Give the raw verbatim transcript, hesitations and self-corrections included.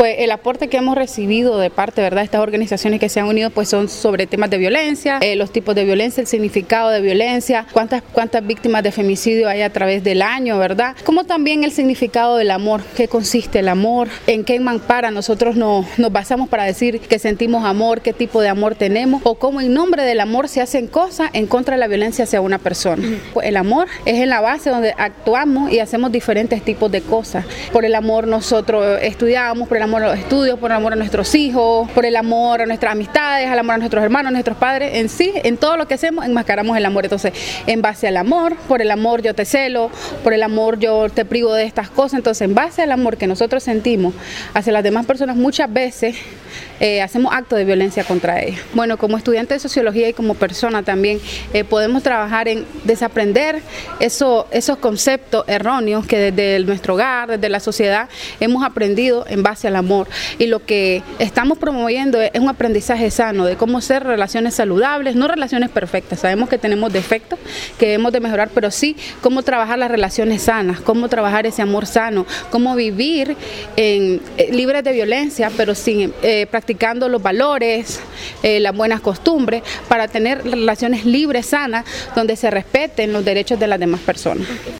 Pues el aporte que hemos recibido de parte, ¿verdad?, de estas organizaciones que se han unido, pues son sobre temas de violencia, eh, los tipos de violencia, el significado de violencia, cuántas, cuántas víctimas de femicidio hay a través del año, ¿verdad? Como también el significado del amor, qué consiste el amor, en qué mampara nosotros no, nos basamos para decir que sentimos amor, qué tipo de amor tenemos, o cómo en nombre del amor se hacen cosas en contra de la violencia hacia una persona. Pues el amor es en la base donde actuamos y hacemos diferentes tipos de cosas. Por el amor nosotros estudiamos, por el amor a los estudios, por el amor a nuestros hijos, por el amor a nuestras amistades, al amor a nuestros hermanos, a nuestros padres. En sí, en todo lo que hacemos enmascaramos el amor. Entonces, en base al amor, por el amor yo te celo, por el amor yo te privo de estas cosas. Entonces, en base al amor que nosotros sentimos hacia las demás personas, muchas veces eh, hacemos actos de violencia contra ellas. Bueno, como estudiante de sociología y como persona también eh, podemos trabajar en desaprender eso, esos conceptos erróneos que desde nuestro hogar, desde la sociedad, hemos aprendido en base al amor. Y lo que estamos promoviendo es un aprendizaje sano de cómo ser relaciones saludables, no relaciones perfectas. Sabemos que tenemos defectos que debemos de mejorar, pero sí cómo trabajar las relaciones sanas, cómo trabajar ese amor sano, cómo vivir en, eh, libres de violencia, pero sin eh, practicando los valores, eh, las buenas costumbres, para tener relaciones libres, sanas, donde se respeten los derechos de las demás personas.